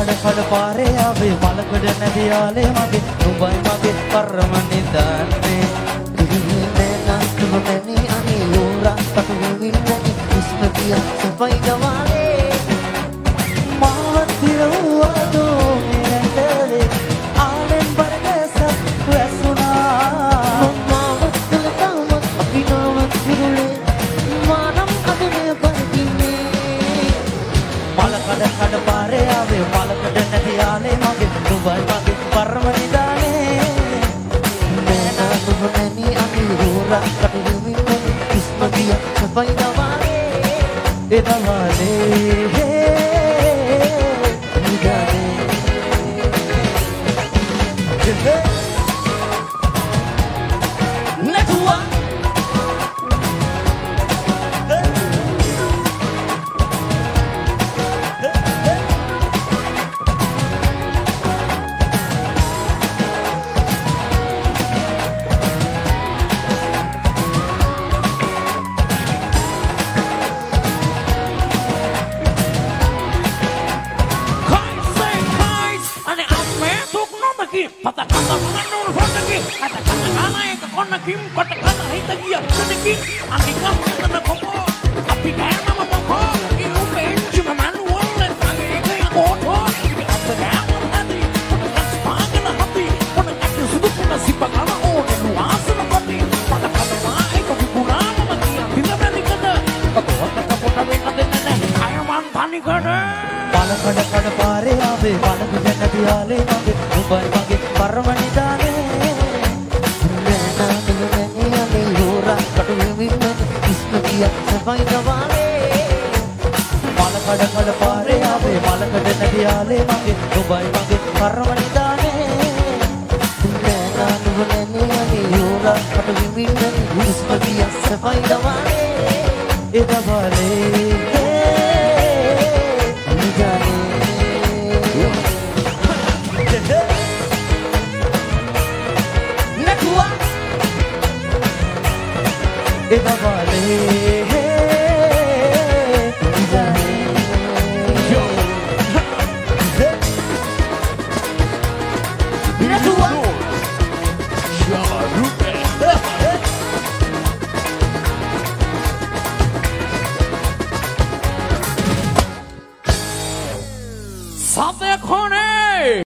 කඩ පාරේ ආවේ මලකඩ නැදියාලේ මගේ උඹයි මගේ පරම නිදානේ තුමනි අනේ ලෝරා පටු විල්ලේ ඉස්මතිය සපයි ගවාලේ මාවතිරුවා දෝ මෙරටේ ආලෙන් බරගස වැසුණා මාවතල තම අපිනම තිරුලේ මානම් අදනේ පරිදිනේ මලකඩ පාරේ ආවේ මලකඩ නැදියාලේ මගේ උඹයි මගේ පරම නිදානේ තුමනි අනේ ලෝරා පටු විල්ලේ ඉස්මතිය සපයි ගවාලේ එදවාලේ Kata-kata mengandung hodaki, kata-kata naik ke konakim, kata-kata hitagia, konakim, angika kata kopo, api kaya nama moko, iu benci memanual, dan angika yang kotor, apa yang hati, konakan sepagana hati, konakan sudut kena sipagana oh, dan luasa nakati, kata-kata naik ke figurana magia, bila berani kata, kata-kata potawe kata nenek, kaya mantani kata. කඩ පාරේ ආවේ මලකඩ නැදියාලේ මගේ උඹයි මගේ පරම නිදානේ නෑනා නුනේ Laura පටු විල්ලේ ඉස්මතිය සපයි ගවාලේ කඩ පාරේ ආවේ මලකඩ නැදියාලේ මගේ උඹයි මගේ පරම නිදානේ නෑනා නුනේ ලෝරා පටු විල්ලේ ඉස්මතිය සපයි ගවාලේ එදවාලේ Sampai kone.